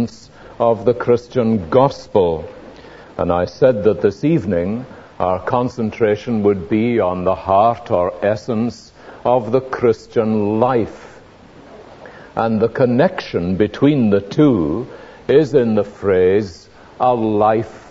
essence of the Christian gospel. And I said that this evening our concentration would be on the heart or essence of the Christian life. And the connection between the two is in the phrase, a life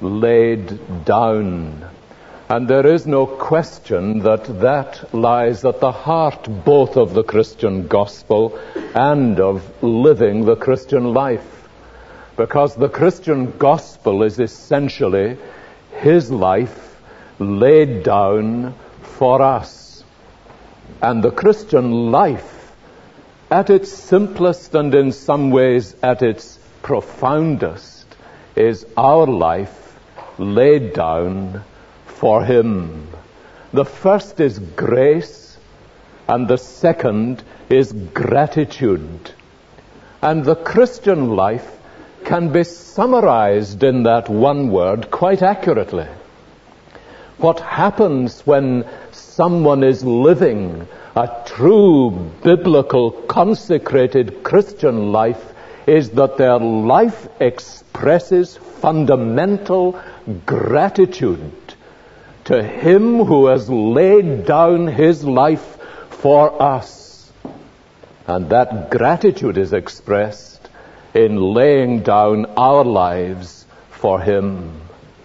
laid down. And there is no question that lies at the heart both of the Christian gospel and of living the Christian life. Because the Christian gospel is essentially his life laid down for us. And the Christian life, at its simplest and in some ways at its profoundest, is our life laid down for him. The first is grace, and the second is gratitude. And the Christian life can be summarized in that one word quite accurately. What happens when someone is living a true biblical consecrated Christian life is that their life expresses fundamental gratitude to him who has laid down his life for us. And that gratitude is expressed in laying down our lives for him.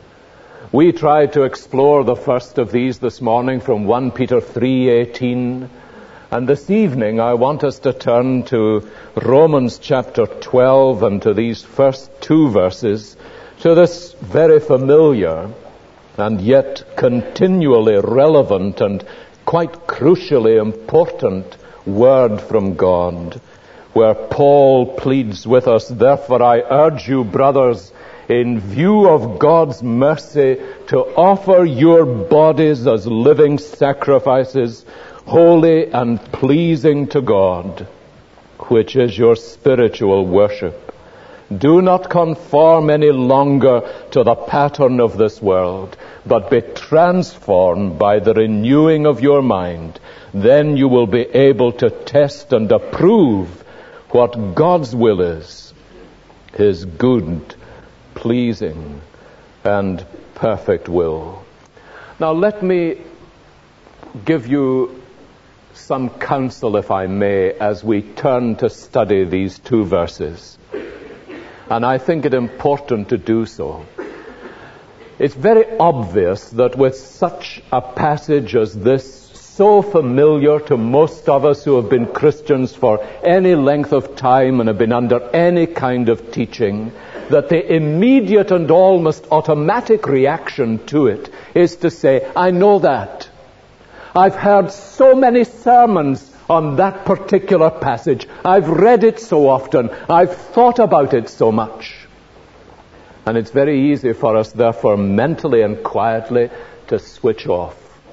We tried to explore the first of these this morning from 1 Peter 3:18. And this evening I want us to turn to Romans chapter 12 and to these first two verses, to this very familiar and yet continually relevant and quite crucially important word from God, where Paul pleads with us, "Therefore I urge you, brothers, in view of God's mercy, to offer your bodies as living sacrifices, holy and pleasing to God, which is your spiritual worship. Do not conform any longer to the pattern of this world, but be transformed by the renewing of your mind. Then you will be able to test and approve what God's will is, his good, pleasing, and perfect will." Now let me give you some counsel, if I may, as we turn to study these two verses. And I think it important to do so. It's very obvious that with such a passage as this, so familiar to most of us who have been Christians for any length of time and have been under any kind of teaching, that the immediate and almost automatic reaction to it is to say, "I know that. I've heard so many sermons on that particular passage. I've read it so often. I've thought about it so much." And it's very easy for us, therefore, mentally and quietly to switch off.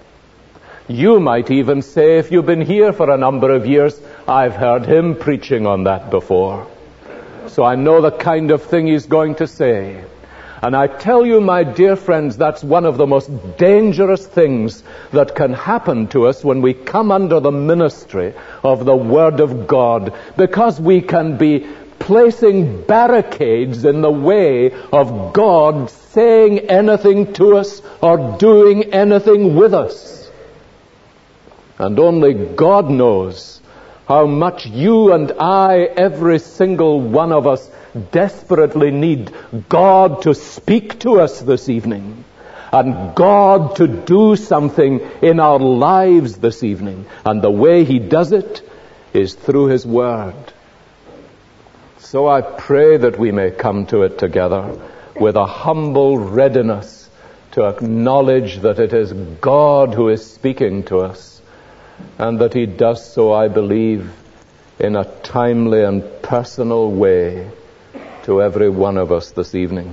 You might even say, if you've been here for a number of years, "I've heard him preaching on that before, so I know the kind of thing he's going to say." And I tell you, my dear friends, that's one of the most dangerous things that can happen to us when we come under the ministry of the Word of God, because we can be placing barricades in the way of God saying anything to us or doing anything with us. And only God knows how much you and I, every single one of us, desperately need God to speak to us this evening, and God to do something in our lives this evening. And the way he does it is through his word. So I pray that we may come to it together with a humble readiness to acknowledge that it is God who is speaking to us, and that he does so, I believe, in a timely and personal way to every one of us this evening.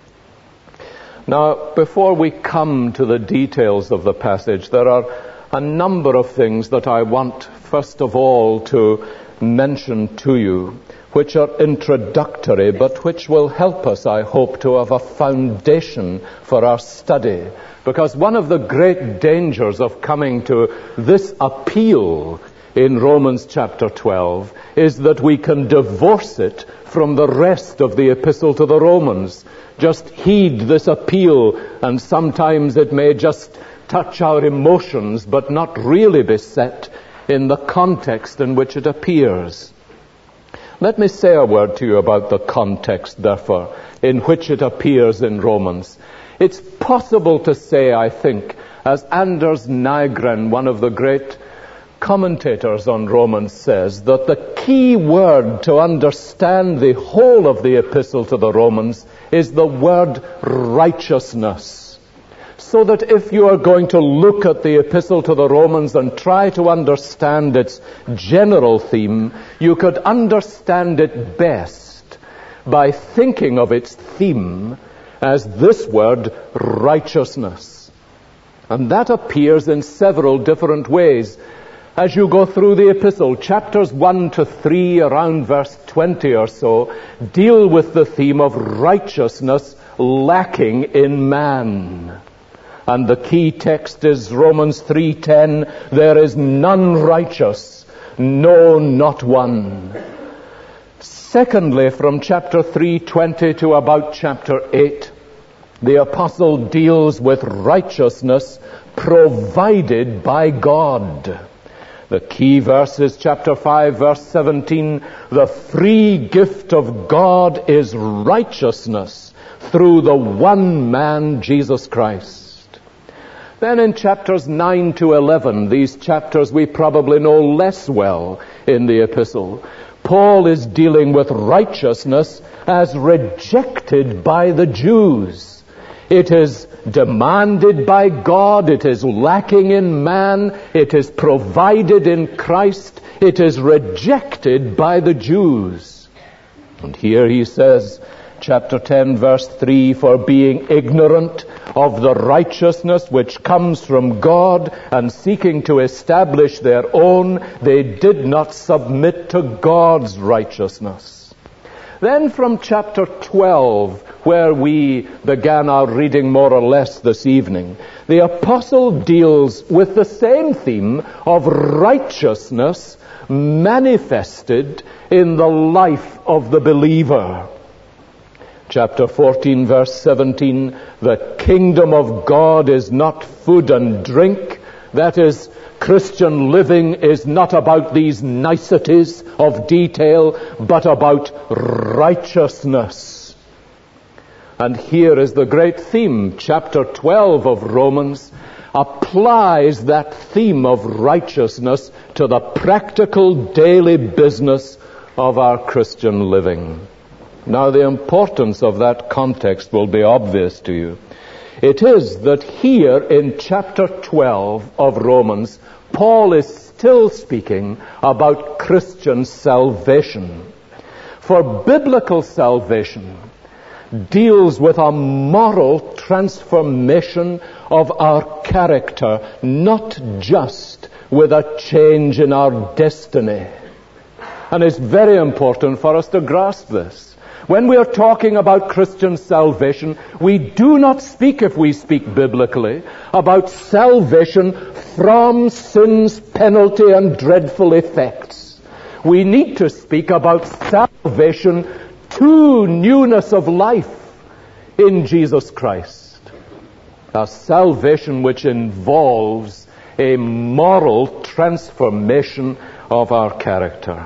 Now, before we come to the details of the passage, there are a number of things that I want, first of all, to mention to you, which are introductory, but which will help us, I hope, to have a foundation for our study. Because one of the great dangers of coming to this appeal in Romans chapter 12 is that we can divorce it from the rest of the epistle to the Romans. Just heed this appeal, and sometimes it may just touch our emotions, but not really be set in the context in which it appears. Let me say a word to you about the context, therefore, in which it appears in Romans. It's possible to say, I think, as Anders Nygren, one of the great commentators on Romans, says, that the key word to understand the whole of the epistle to the Romans is the word righteousness. So that if you are going to look at the epistle to the Romans and try to understand its general theme, you could understand it best by thinking of its theme as this word, righteousness. And that appears in several different ways. As you go through the epistle, chapters 1 to 3, around verse 20 or so, deal with the theme of righteousness lacking in man. And the key text is Romans 3:10, there is none righteous, no, not one. Secondly, from chapter 3:20 to about chapter 8, the apostle deals with righteousness provided by God. The key verse is chapter 5, verse 17. The free gift of God is righteousness through the one man, Jesus Christ. Then in chapters 9 to 11, these chapters we probably know less well in the epistle, Paul is dealing with righteousness as rejected by the Jews. It is demanded by God. It is lacking in man. It is provided in Christ. It is rejected by the Jews. And here he says, chapter 10, verse 3, for being ignorant of the righteousness which comes from God and seeking to establish their own, they did not submit to God's righteousness. Then from chapter 12, where we began our reading more or less this evening, the apostle deals with the same theme of righteousness manifested in the life of the believer. Chapter 14, verse 17, the kingdom of God is not food and drink. That is, Christian living is not about these niceties of detail, but about righteousness. And here is the great theme. Chapter 12 of Romans applies that theme of righteousness to the practical daily business of our Christian living. Now, the importance of that context will be obvious to you. It is that here in chapter 12 of Romans, Paul is still speaking about Christian salvation. For biblical salvation deals with a moral transformation of our character, not just with a change in our destiny. And it's very important for us to grasp this. When we are talking about Christian salvation, we do not speak, if we speak biblically, about salvation from sin's penalty and dreadful effects. We need to speak about salvation to newness of life in Jesus Christ. A salvation which involves a moral transformation of our character.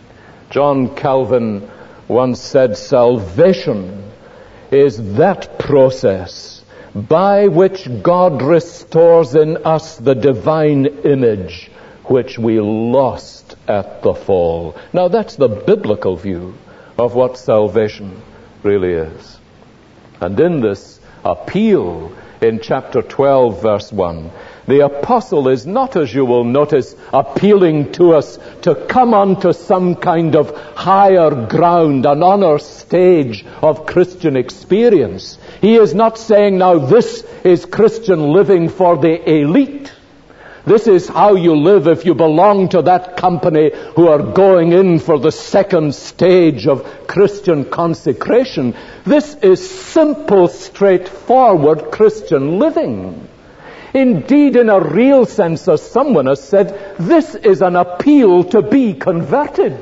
John Calvin once said, salvation is that process by which God restores in us the divine image which we lost at the fall. Now that's the biblical view of what salvation really is. And in this appeal in chapter 12, verse 1, the apostle is not, as you will notice, appealing to us to come onto some kind of higher ground, an honor stage of Christian experience. He is not saying, now this is Christian living for the elite. This is how you live if you belong to that company who are going in for the second stage of Christian consecration. This is simple, straightforward Christian living. Indeed, in a real sense, as someone has said, this is an appeal to be converted.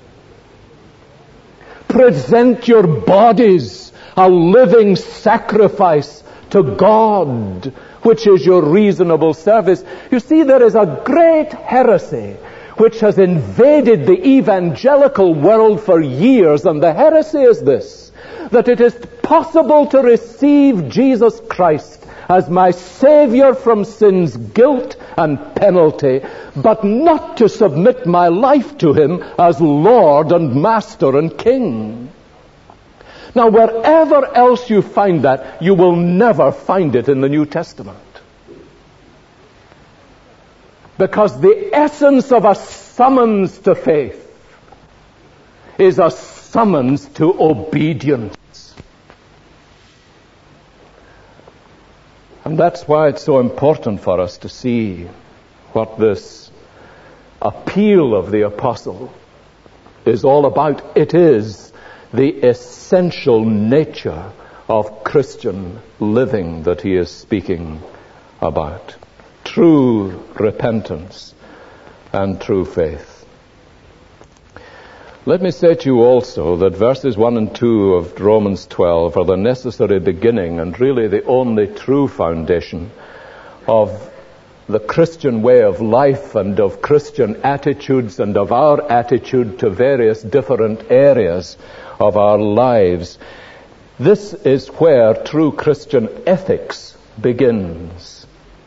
Present your bodies a living sacrifice to God, which is your reasonable service. You see, there is a great heresy which has invaded the evangelical world for years, and the heresy is this, that it is possible to receive Jesus Christ as my Savior from sin's guilt and penalty, but not to submit my life to Him as Lord and Master and King. Now, wherever else you find that, you will never find it in the New Testament. Because the essence of a summons to faith is a summons to obedience. And that's why it's so important for us to see what this appeal of the apostle is all about. It is the essential nature of Christian living that he is speaking about. True repentance and true faith. Let me say to you also that verses 1 and 2 of Romans 12 are the necessary beginning and really the only true foundation of the Christian way of life and of Christian attitudes and of our attitude to various different areas of our lives. This is where true Christian ethics begins.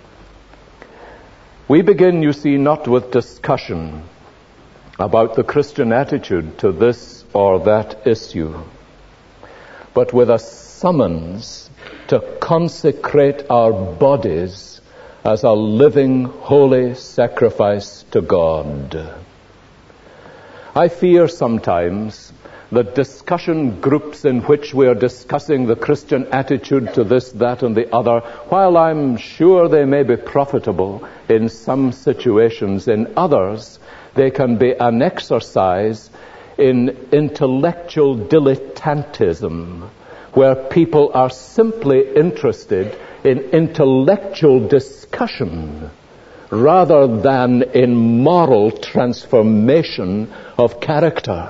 We begin, you see, not with discussion about the Christian attitude to this or that issue, but with a summons to consecrate our bodies as a living, holy sacrifice to God. I fear sometimes that discussion groups in which we are discussing the Christian attitude to this, that, and the other, while I'm sure they may be profitable in some situations, in others they can be an exercise in intellectual dilettantism, where people are simply interested in intellectual discussion rather than in moral transformation of character.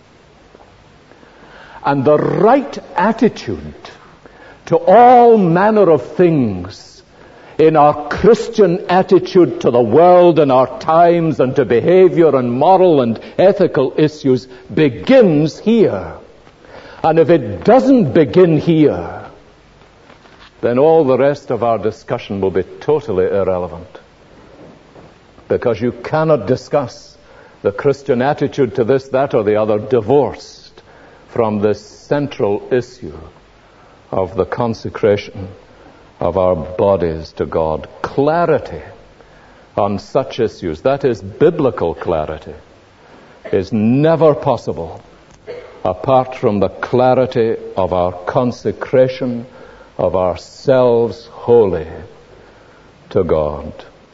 And the right attitude to all manner of things in our Christian attitude to the world and our times and to behavior and moral and ethical issues begins here. And if it doesn't begin here, then all the rest of our discussion will be totally irrelevant. Because you cannot discuss the Christian attitude to this, that, or the other divorced from this central issue of the consecration of our bodies to God. Clarity on such issues, that is biblical clarity, is never possible apart from the clarity of our consecration of ourselves wholly to God.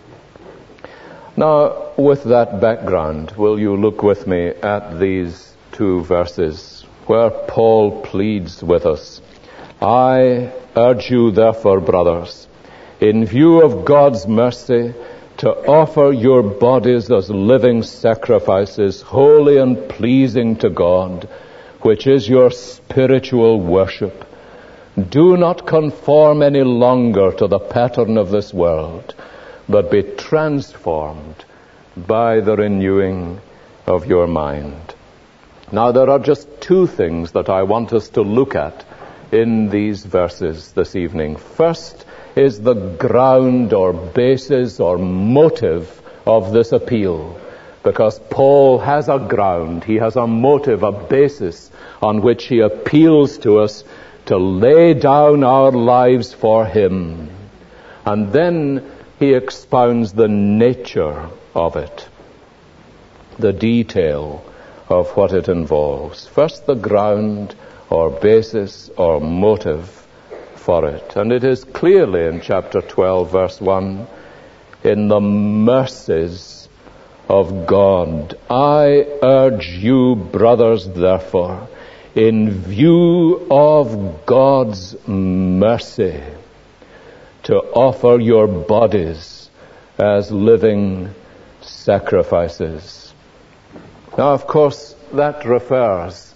Now, with that background, will you look with me at these two verses where Paul pleads with us. I urge you, therefore, brothers, in view of God's mercy, to offer your bodies as living sacrifices, holy and pleasing to God, which is your spiritual worship. Do not conform any longer to the pattern of this world, but be transformed by the renewing of your mind. Now, there are just two things that I want us to look at in these verses this evening. First is the ground or basis or motive of this appeal, because Paul has a ground, he has a motive, a basis on which he appeals to us to lay down our lives for him. And then he expounds the nature of it, the detail of what it involves. First, the ground or basis or motive for it. And it is clearly in chapter 12, verse 1, in the mercies of God. I urge you, brothers, therefore, in view of God's mercy, to offer your bodies as living sacrifices. Now, of course, that refers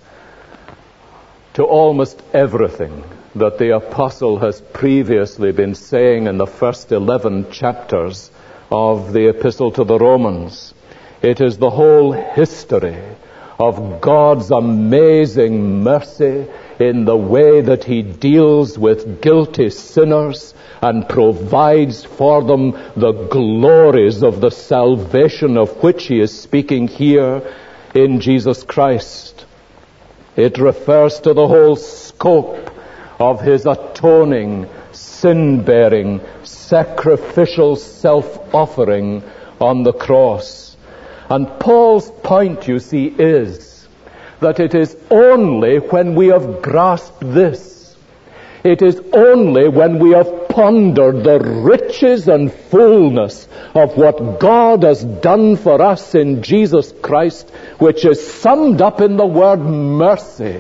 to almost everything that the apostle has previously been saying in the first 11 chapters of the epistle to the Romans. It is the whole history of God's amazing mercy in the way that He deals with guilty sinners and provides for them the glories of the salvation of which He is speaking here in Jesus Christ. It refers to the whole scope of His atoning, sin-bearing, sacrificial self-offering on the cross. And Paul's point, you see, is that it is only when we have grasped this, it is only when we have pondered the riches and fullness of what God has done for us in Jesus Christ, which is summed up in the word mercy.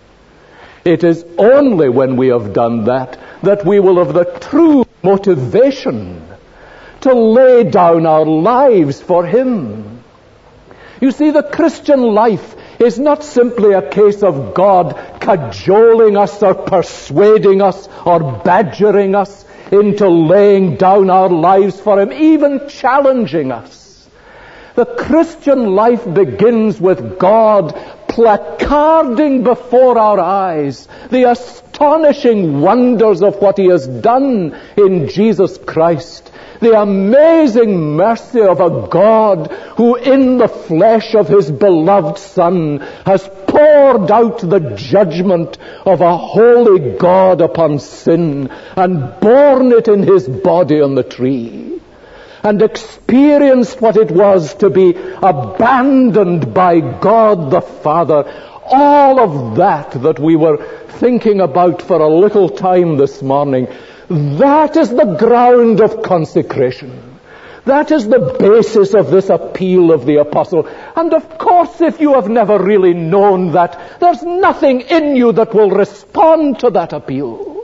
It is only when we have done that that we will have the true motivation to lay down our lives for Him. You see, the Christian life is not simply a case of God cajoling us or persuading us or badgering us into laying down our lives for Him, even challenging us. The Christian life begins with God placarding before our eyes the astonishing wonders of what He has done in Jesus Christ. The amazing mercy of a God who in the flesh of His beloved Son has poured out the judgment of a holy God upon sin and borne it in His body on the tree, and experienced what it was to be abandoned by God the Father. All of that we were thinking about for a little time this morning, that is the ground of consecration. That is the basis of this appeal of the apostle. And of course, if you have never really known that, there's nothing in you that will respond to that appeal.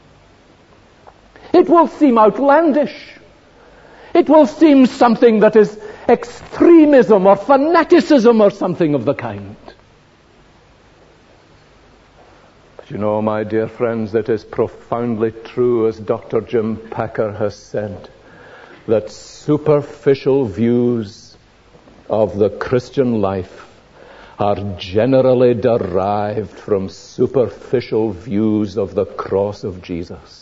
It will seem outlandish. It will seem something that is extremism or fanaticism or something of the kind. But you know, my dear friends, it is profoundly true, as Dr. Jim Packer has said, that superficial views of the Christian life are generally derived from superficial views of the cross of Jesus.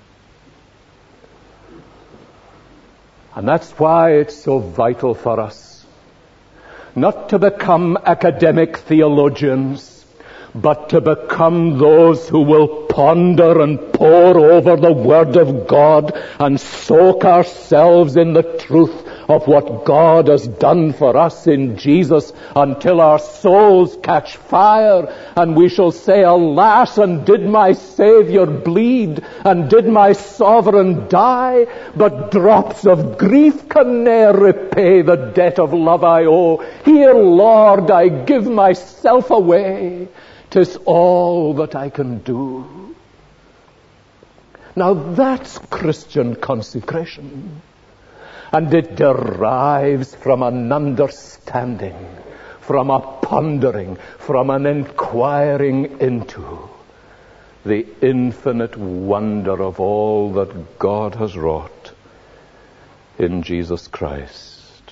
And that's why it's so vital for us not to become academic theologians, but to become those who will ponder and pore over the Word of God and soak ourselves in the truth of what God has done for us in Jesus until our souls catch fire and we shall say, alas, and did my Savior bleed, and did my Sovereign die? But drops of grief can ne'er repay the debt of love I owe. Here, Lord, I give myself away. 'Tis all that I can do. Now that's Christian consecration. And it derives from an understanding, from a pondering, from an inquiring into the infinite wonder of all that God has wrought in Jesus Christ.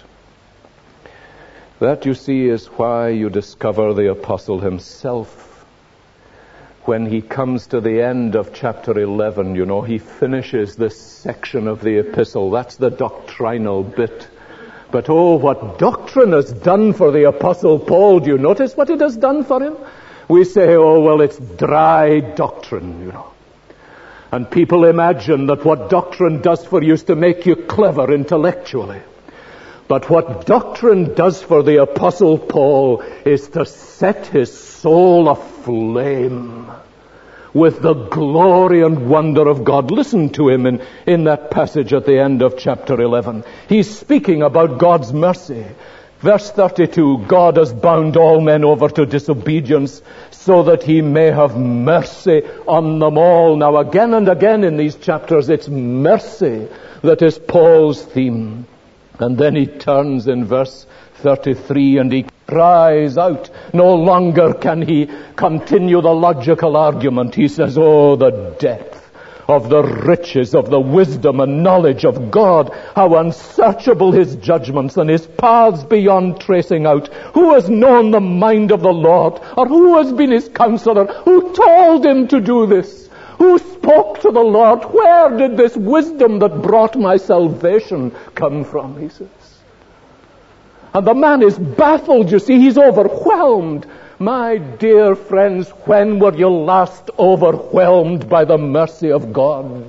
That, you see, is why you discover the apostle himself, when he comes to the end of chapter 11, you know, he finishes this section of the epistle. That's the doctrinal bit. But oh, what doctrine has done for the apostle Paul. Do you notice what it has done for him? We say, oh, well, it's dry doctrine, you know. And people imagine that what doctrine does for you is to make you clever intellectually. But what doctrine does for the apostle Paul is to set his soul aflame with the glory and wonder of God. Listen to him in that passage at the end of chapter 11. He's speaking about God's mercy. Verse 32, God has bound all men over to disobedience, so that he may have mercy on them all. Now, again and again in these chapters, it's mercy that is Paul's theme. And then he turns in verse 33 and he cries out. No longer can he continue the logical argument. He says, oh, the depth of the riches of the wisdom and knowledge of God, how unsearchable his judgments and his paths beyond tracing out. Who has known the mind of the Lord? Or who has been his counselor? Who told him to do this? Who spoke to the Lord? Where did this wisdom that brought my salvation come from, he says. And the man is baffled, you see. He's overwhelmed. My dear friends, when were you last overwhelmed by the mercy of God?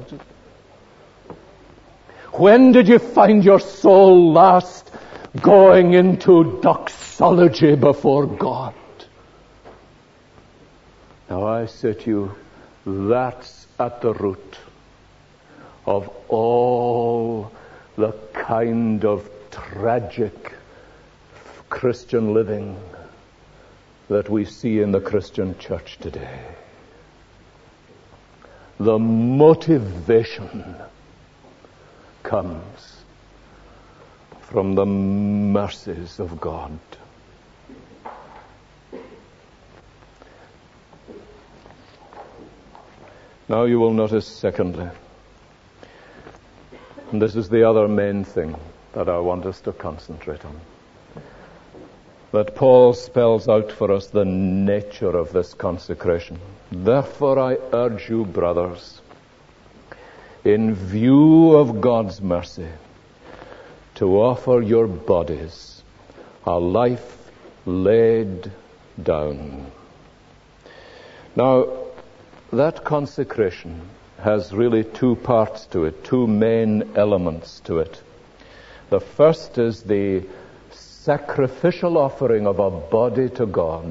When did you find your soul last going into doxology before God? Now I say to you, that's at the root of all the kind of tragic Christian living that we see in the Christian church today. The motivation comes from the mercies of God. Now you will notice, secondly, and this is the other main thing that I want us to concentrate on, that Paul spells out for us the nature of this consecration. Therefore I urge you, brothers, in view of God's mercy, to offer your bodies a life laid down. Now, that consecration has really two parts to it, two main elements to it. The first is the sacrificial offering of a body to God.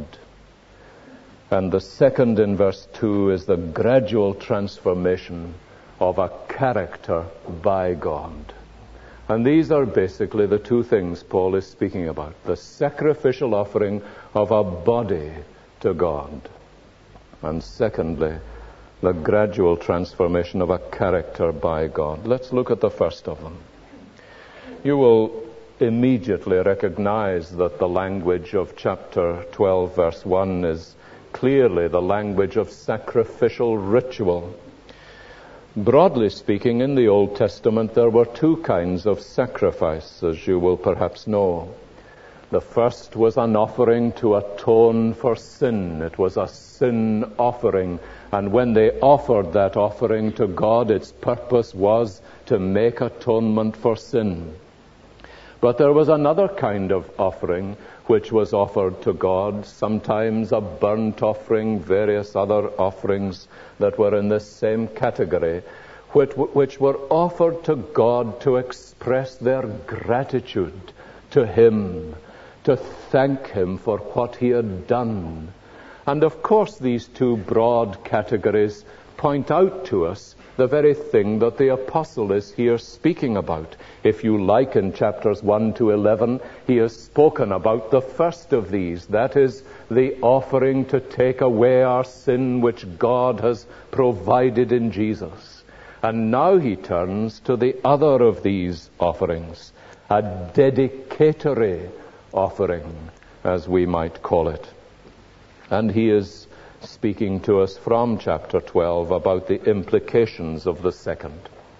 And the second, in verse 2, is the gradual transformation of a character by God. And these are basically the two things Paul is speaking about. The sacrificial offering of a body to God. And secondly, the gradual transformation of a character by God. Let's look at the first of them. You will immediately recognize that the language of chapter 12, verse 1 is clearly the language of sacrificial ritual. Broadly speaking, in the Old Testament, there were two kinds of sacrifice, as you will perhaps know. The first was an offering to atone for sin. It was a sin offering. And when they offered that offering to God, its purpose was to make atonement for sin. But there was another kind of offering which was offered to God, sometimes a burnt offering, various other offerings that were in this same category, which were offered to God to express their gratitude to Him, to thank Him for what He had done. And of course these two broad categories point out to us the very thing that the apostle is here speaking about. If you like, in chapters 1 to 11, he has spoken about the first of these. That is the offering to take away our sin which God has provided in Jesus. And now he turns to the other of these offerings, a dedicatory offering, as we might call it. And he is speaking to us from chapter 12 about the implications of the second.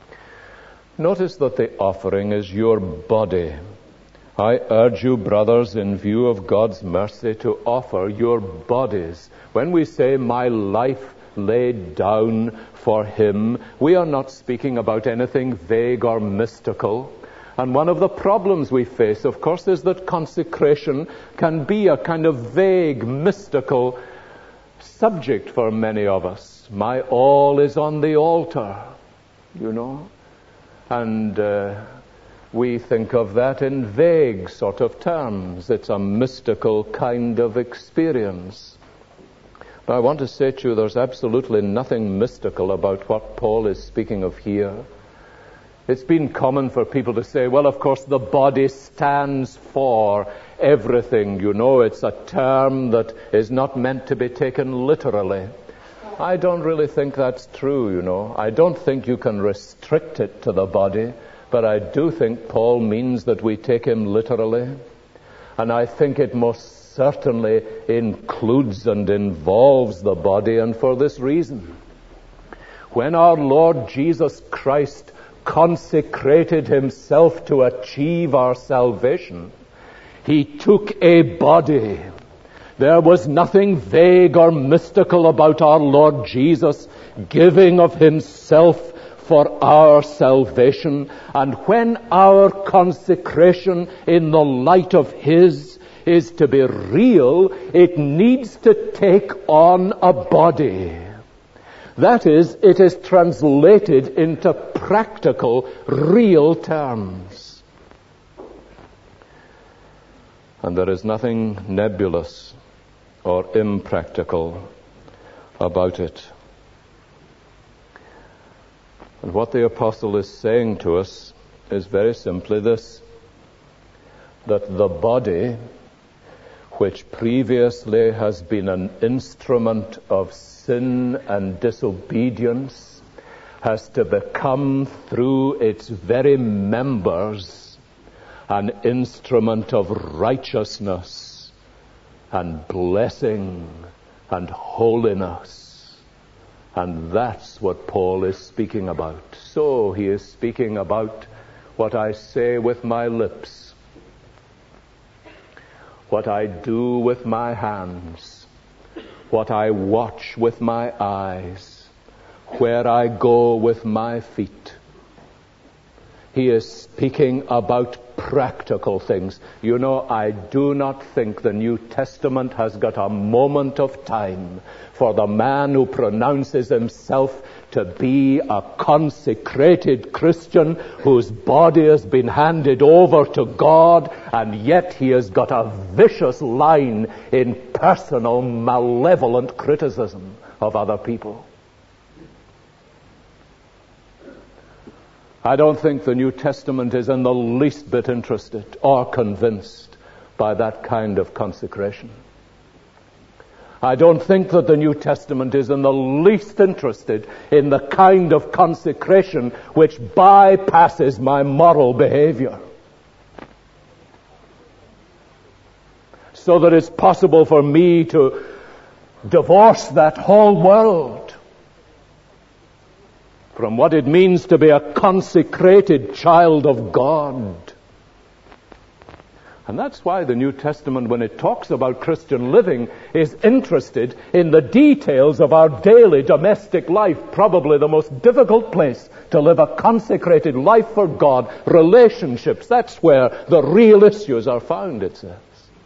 Notice that the offering is your body. I urge you, brothers, in view of God's mercy, to offer your bodies. When we say, my life laid down for Him, we are not speaking about anything vague or mystical. And one of the problems we face, of course, is that consecration can be a kind of vague, mystical subject for many of us. My all is on the altar, you know. And we think of that in vague sort of terms. It's a mystical kind of experience. But I want to say to you, there's absolutely nothing mystical about what Paul is speaking of here. It's been common for people to say, well, of course, the body stands for everything. You know, it's a term that is not meant to be taken literally. I don't really think that's true, you know. I don't think you can restrict it to the body, but I do think Paul means that we take him literally. And I think it most certainly includes and involves the body, and for this reason. When our Lord Jesus Christ consecrated himself to achieve our salvation, he took a body. There was nothing vague or mystical about our Lord Jesus giving of himself for our salvation. And when our consecration in the light of his is to be real, it needs to take on a body. That is, it is translated into practical, real terms. And there is nothing nebulous or impractical about it. And what the apostle is saying to us is very simply this, that the body, which previously has been an instrument of sin and disobedience, has to become through its very members an instrument of righteousness and blessing and holiness. And that's what Paul is speaking about. So he is speaking about what I say with my lips, what I do with my hands, what I watch with my eyes, where I go with my feet. He is speaking about practical things. You know, I do not think the New Testament has got a moment of time for the man who pronounces himself to be a consecrated Christian whose body has been handed over to God, and yet he has got a vicious line in personal, malevolent criticism of other people. I don't think the New Testament is in the least bit interested or convinced by that kind of consecration. I don't think that the New Testament is in the least interested in the kind of consecration which bypasses my moral behavior, so that it's possible for me to divorce that whole world from what it means to be a consecrated child of God. And that's why the New Testament, when it talks about Christian living, is interested in the details of our daily domestic life. Probably the most difficult place to live a consecrated life for God. Relationships, that's where the real issues are found, it says.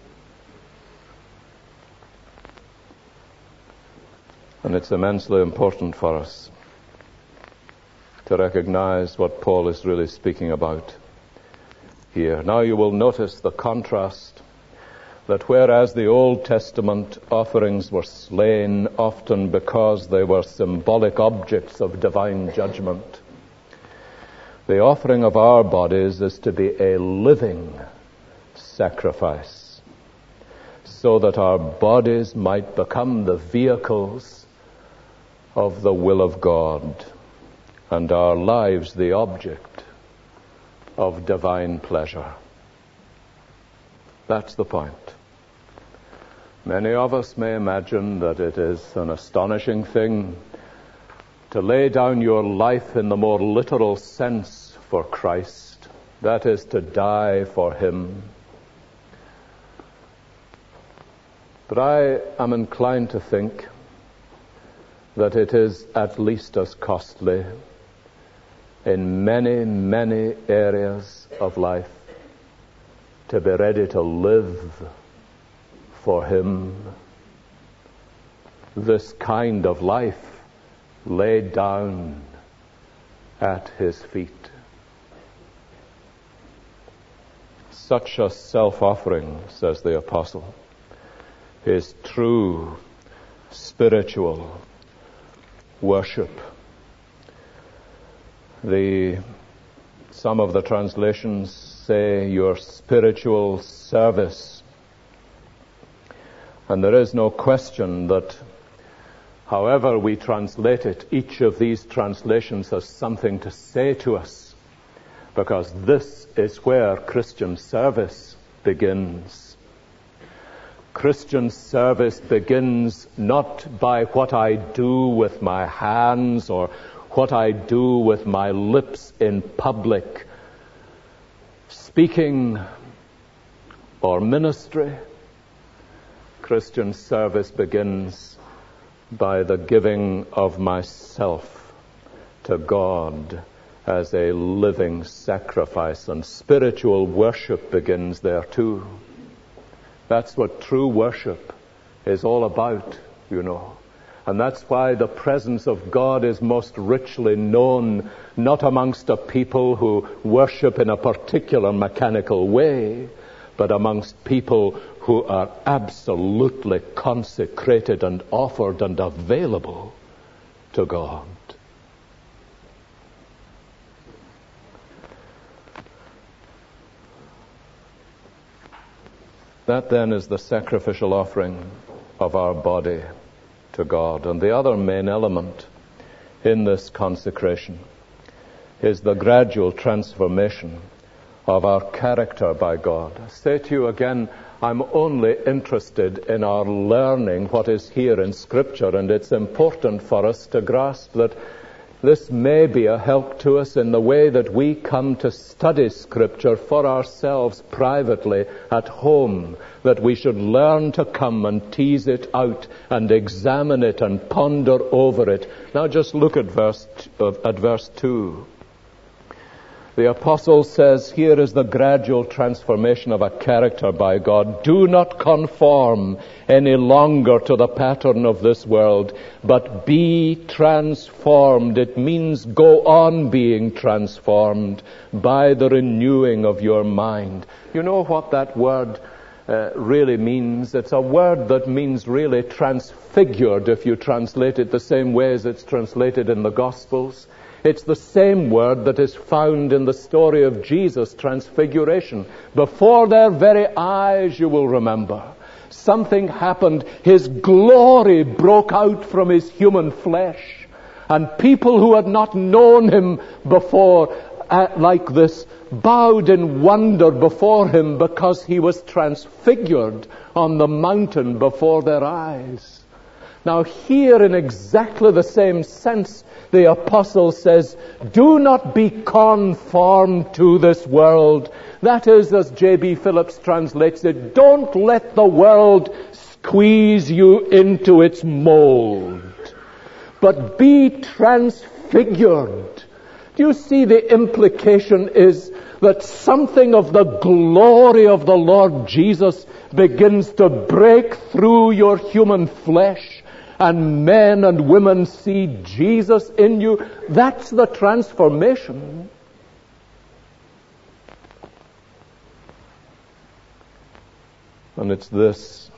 And it's immensely important for us to recognize what Paul is really speaking about here. Now you will notice the contrast, that whereas the Old Testament offerings were slain often because they were symbolic objects of divine judgment, the offering of our bodies is to be a living sacrifice, so that our bodies might become the vehicles of the will of God, and our lives the object of divine pleasure. That's the point. Many of us may imagine that it is an astonishing thing to lay down your life in the more literal sense for Christ, that is, to die for Him. But I am inclined to think that it is at least as costly in many, many areas of life to be ready to live for Him. This kind of life laid down at His feet. Such a self-offering, says the apostle, is true spiritual worship. Some of the translations say your spiritual service And there is no question that however we translate it, each of these translations has something to say to us, because this is where Christian service begins. Christian service begins not by what I do with my hands or what I do with my lips in public, speaking or ministry. Christian service begins by the giving of myself to God as a living sacrifice, and spiritual worship begins there too. That's what true worship is all about, you know. And that's why the presence of God is most richly known, not amongst a people who worship in a particular mechanical way, but amongst people who are absolutely consecrated and offered and available to God. That then is the sacrificial offering of our body to God. And the other main element in this consecration is the gradual transformation of our character by God. I say to you again, I'm only interested in our learning what is here in Scripture, and it's important for us to grasp that this may be a help to us in the way that we come to study Scripture for ourselves privately at home, that we should learn to come and tease it out and examine it and ponder over it. Now just look at verse 2. The apostle says, here is the gradual transformation of a character by God. Do not conform any longer to the pattern of this world, but be transformed. It means go on being transformed by the renewing of your mind. You know what that word really means? It's a word that means really transfigured, if you translate it the same way as it's translated in the Gospels. It's the same word that is found in the story of Jesus' transfiguration. Before their very eyes, you will remember, something happened. His glory broke out from his human flesh. And people who had not known him before like this bowed in wonder before him, because he was transfigured on the mountain before their eyes. Now here, in exactly the same sense, the apostle says, do not be conformed to this world. That is, as J.B. Phillips translates it, don't let the world squeeze you into its mold, but be transfigured. Do you see the implication is that something of the glory of the Lord Jesus begins to break through your human flesh, and men and women see Jesus in you? That's the transformation. And it's this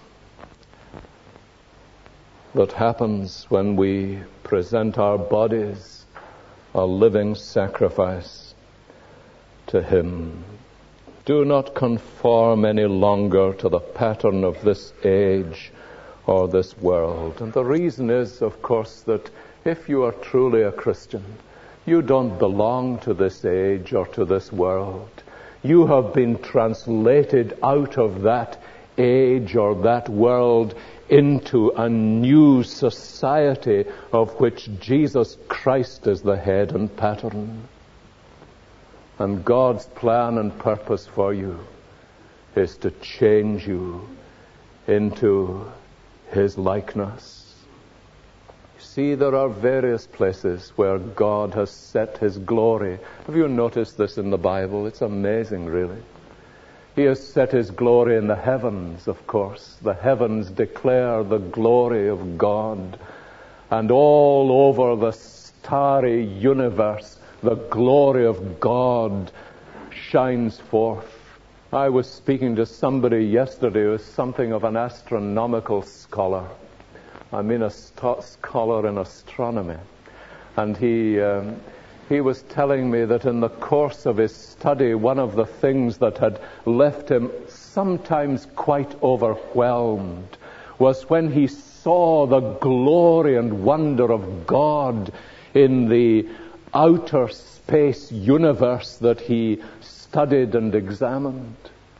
that happens when we present our bodies a living sacrifice to Him. Do not conform any longer to the pattern of this age or this world. And the reason is, of course, that if you are truly a Christian, you don't belong to this age or to this world. You have been translated out of that age or that world into a new society of which Jesus Christ is the head and pattern. And God's plan and purpose for you is to change you into His likeness. You see, there are various places where God has set His glory. Have you noticed this in the Bible? It's amazing, really. He has set His glory in the heavens, of course. The heavens declare the glory of God. And all over the starry universe, the glory of God shines forth. I was speaking to somebody yesterday who is something of an astronomical scholar. I mean a scholar in astronomy. And he was telling me that in the course of his study, one of the things that had left him sometimes quite overwhelmed was when he saw the glory and wonder of God in the outer space universe that he studied and examined.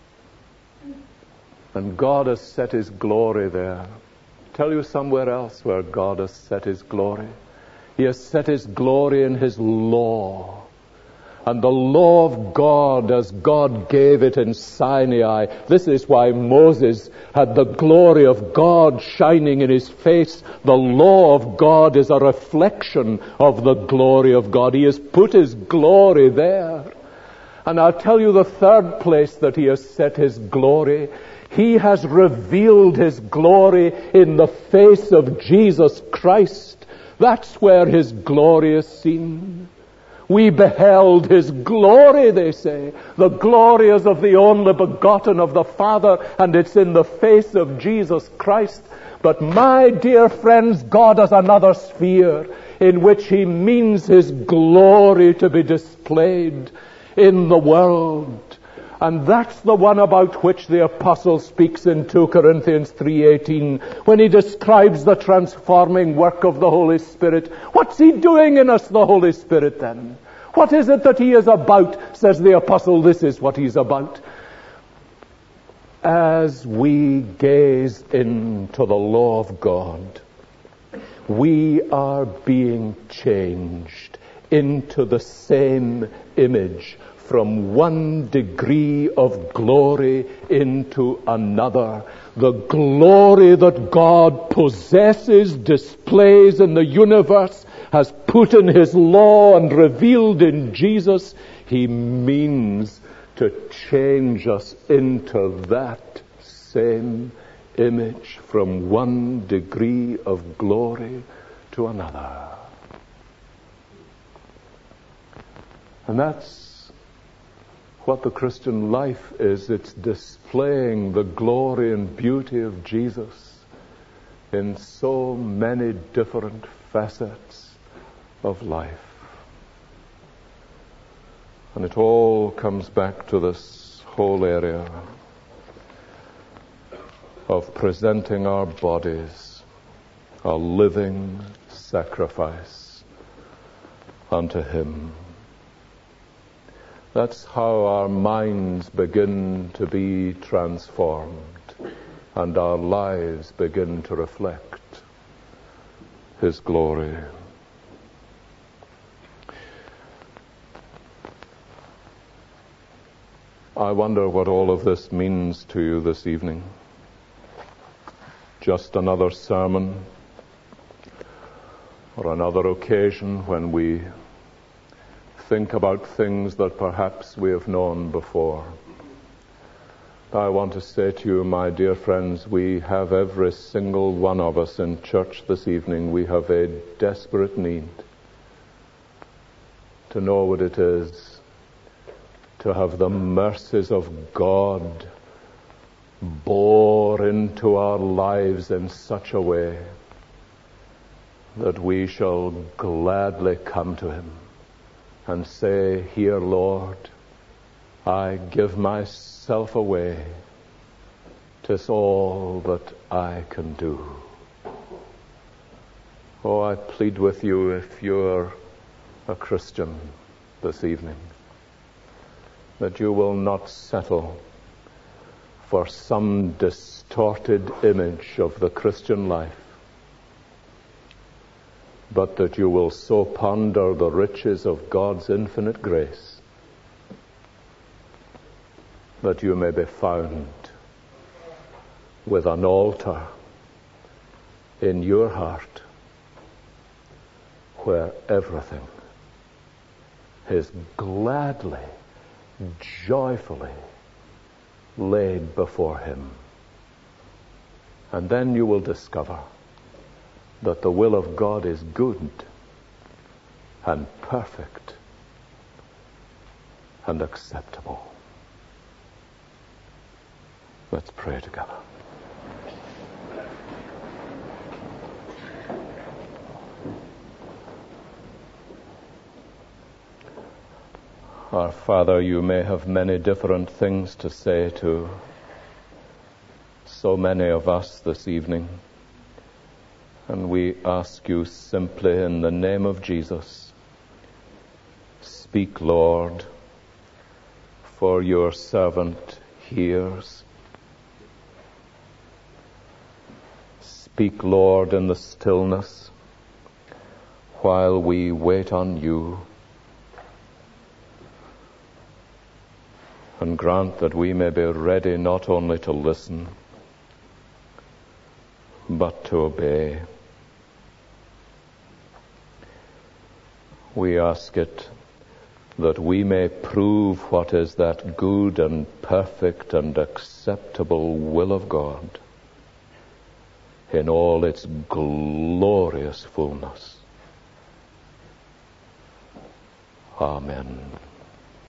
And God has set his glory there. Tell you somewhere else where God has set his glory. He has set his glory in his law. And the law of God, as God gave it in Sinai. This is why Moses had the glory of God shining in his face. The law of God is a reflection of the glory of God. He has put his glory there. And I'll tell you the third place that he has set his glory. He has revealed his glory in the face of Jesus Christ. That's where his glory is seen. We beheld his glory, they say. The glory is of the only begotten of the Father, and it's in the face of Jesus Christ. But my dear friends, God has another sphere in which he means his glory to be displayed in the world. And that's the one about which the apostle speaks in 2 Corinthians 3:18 when he describes the transforming work of the Holy Spirit. What's he doing in us, the Holy Spirit, then? What is it that he is about? Says the apostle, this is what he's about. As we gaze into the law of God, we are being changed into the same image, from one degree of glory into another. The glory that God possesses, displays in the universe, has put in his law and revealed in Jesus. He means to change us into that same image, from one degree of glory to another. And that's what the Christian life is. It's displaying the glory and beauty of Jesus in so many different facets of life. And it all comes back to this whole area of presenting our bodies a living sacrifice unto him. That's how our minds begin to be transformed and our lives begin to reflect his glory. I wonder what all of this means to you this evening. Just another sermon or another occasion when we think about things that perhaps we have known before. I want to say to you, my dear friends, we have, every single one of us in church this evening, we have a desperate need to know what it is to have the mercies of God bore into our lives in such a way that we shall gladly come to him and say, here, Lord, I give myself away. 'Tis all that I can do. Oh, I plead with you, if you're a Christian this evening, that you will not settle for some distorted image of the Christian life, but that you will so ponder the riches of God's infinite grace that you may be found with an altar in your heart where everything is gladly, joyfully laid before him. And then you will discover that the will of God is good and perfect and acceptable. Let's pray together. Our Father, you may have many different things to say to so many of us this evening. And we ask you simply in the name of Jesus, speak, Lord, for your servant hears. Speak, Lord, in the stillness while we wait on you. And grant that we may be ready not only to listen, but to obey. We ask it that we may prove what is that good and perfect and acceptable will of God in all its glorious fullness. Amen.